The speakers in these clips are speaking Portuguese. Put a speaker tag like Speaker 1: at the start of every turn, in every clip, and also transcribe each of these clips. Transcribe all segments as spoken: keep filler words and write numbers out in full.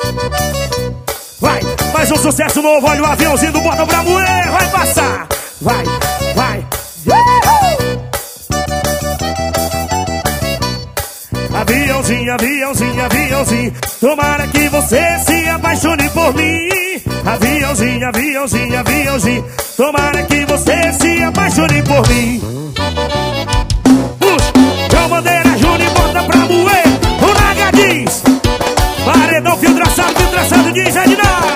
Speaker 1: Vai, mais um sucesso novo, olha o aviãozinho do Bota Pra Moer, vai passar. Vai, vai. Aviãozinho, aviãozinho, aviãozinho, tomara que você se apaixone por mim. Aviãozinho, aviãozinho, aviãozinho, tomara que você se apaixone por mim. Puxa, João Bandeira Júnior, Bota Pra Moer, o Naga diz. Paredão filtraçado, filtraçado diz Edinaldo.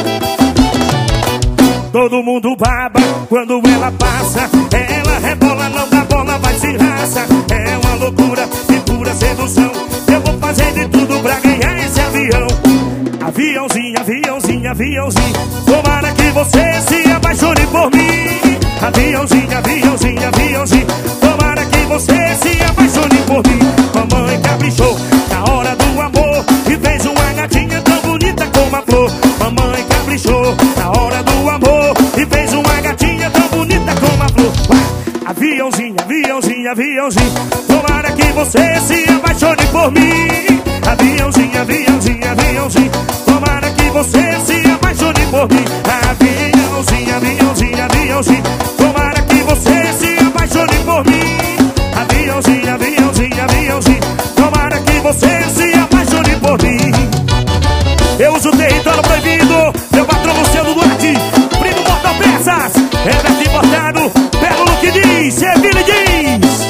Speaker 1: Todo mundo baba quando ela passa, ela rebola, não dá bola, vai se raça. É uma loucura e pura sedução, eu vou fazer de tudo pra ganhar esse avião. Aviãozinho, aviãozinho, aviãozinho, tomara que você se apaixone por mim. Aviãozinho, aviãozinho, aviãozinho, tomara que você se apaixone por mim. Mamãe caprichou na hora do amor e fez uma gatinha tão bonita como a flor. Mamãe caprichou na hora do amor e fez uma gatinha tão bonita como a flor. Aviãozinho, aviãozinho, aviãozinho, tomara que você se apaixone por mim. Aviãozinho, aviãozinho, aviãozinho, tomara que você se apaixone por mim. Aviãozinho, aviãozinho, aviãozinho, tomara que você se apaixone por mim. Aviãozinho, aviãozinho, aviãozinho, tomara que você se apaixone por mim. Eu uso o território proibido, meu patrão Luciano Duarte, primo Mortal Peças, Everton Importado, pega o look diz, Seville diz.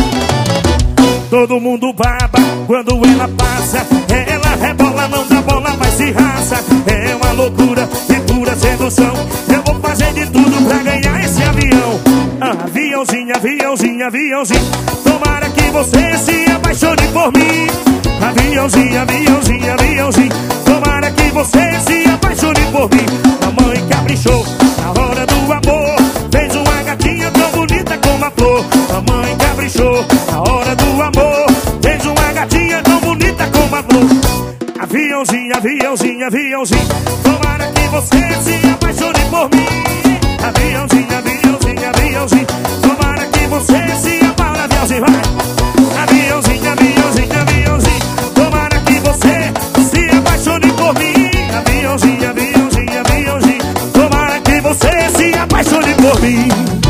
Speaker 1: Todo mundo baba quando ela passa, ela rebola, não dá bola, vai se raça. É uma loucura e pura sedução, eu vou fazer de tudo pra ganhar esse avião. Aviãozinho, aviãozinho, aviãozinho, tomara que você se apaixone por mim. Aviãozinho, aviãozinho, aviãozinho, tomara que você se apaixone por mim. Mamãe caprichou na hora do amor, fez uma gatinha tão bonita como a flor. Mamãe caprichou na hora do amor, fez uma gatinha tão bonita como a flor. Aviãozinho, aviãozinho, aviãozinho, tomara que você se apaixone por mim. Aviãozinho, aviãozinho, aviãozinho, tomara que você se apaixone. Aviãozinho, vai. Aviãozinho, aviãozinho, aviãozinho, tomara que você se apaixone por mim. Aviãozinho, aviãozinho, aviãozinho, tomara que você se apaixone por mim.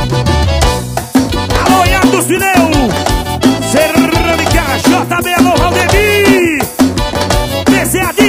Speaker 1: Alô, Iago dos Pneus, Cerâmica, J B, alô, Valdemir, P C A